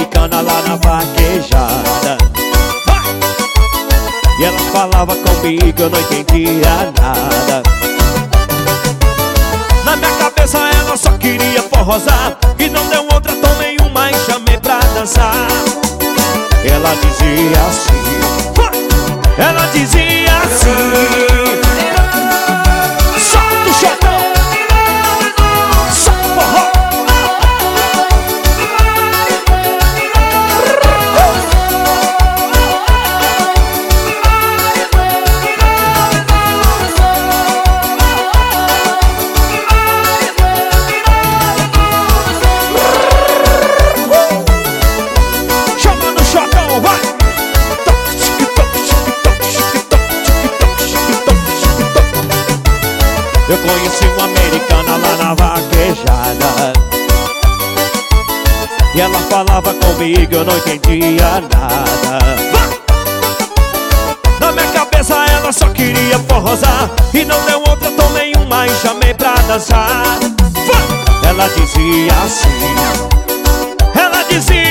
americana lá na vaquejada. E ela falava comigo, eu não entendia nada. Na minha cabeça ela só queria forrosar, e não deu outra, tomei uma e chamei pra dançar. Ela dizia assim, ela dizia assim: solta o chotão, solta o forró. Eu conheci uma americana lá na vaquejada, e ela falava comigo, eu não entendia nada. Na minha cabeça ela só queria forrosar, e não deu outra, tomei uma e chamei pra dançar. Ela dizia assim, ela dizia